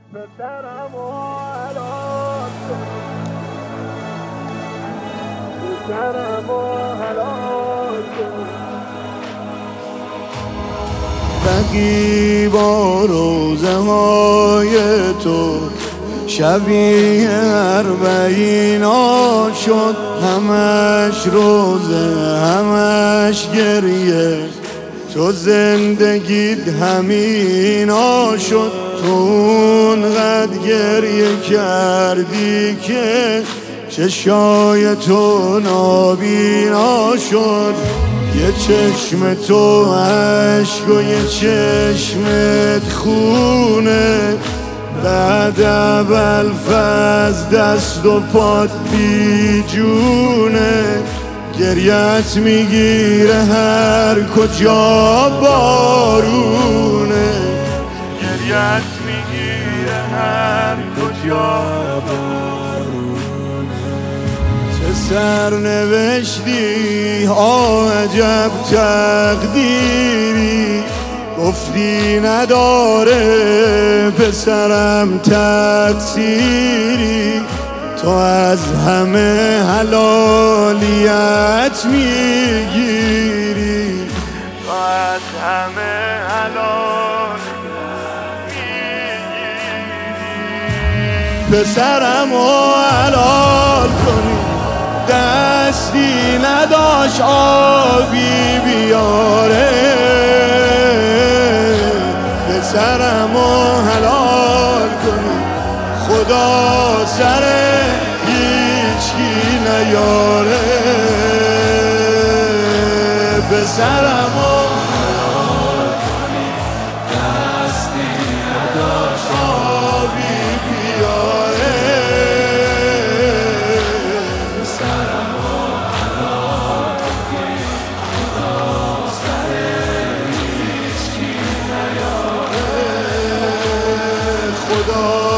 پسرم و حلال کن، پسرم و حلال کن. رقیبا روزه های تو شبیه اربعینا شد، همش روزه همش گریه، تو زندگیت همینا شد. تو اونقدر گریه کردی که چشای تو نابینا شد. یه چشم تو عشق و یه چشمت خونه، بعد اول فز دست و پات بی جونه. گریت میگیره هر کجا بارونه، گریت میگیره هر کجا بارونه. چه سرنوشتی ها عجب تقدیری، گفتی نداره پسرم تقصیری. تو از همه حلالیت میگیری، تو از همه حلالیت میگیری. پسرم رو حلال کنی، دستی نداشت آبی بیاره. پسرم رو حلال کنی، خدا سر هیچکی نیاره. پسرم رو حلال کنی، دستی نداشت آبی بیاره. پسرم رو حلال کنی، خدا سر هیچکی نیاره. خدا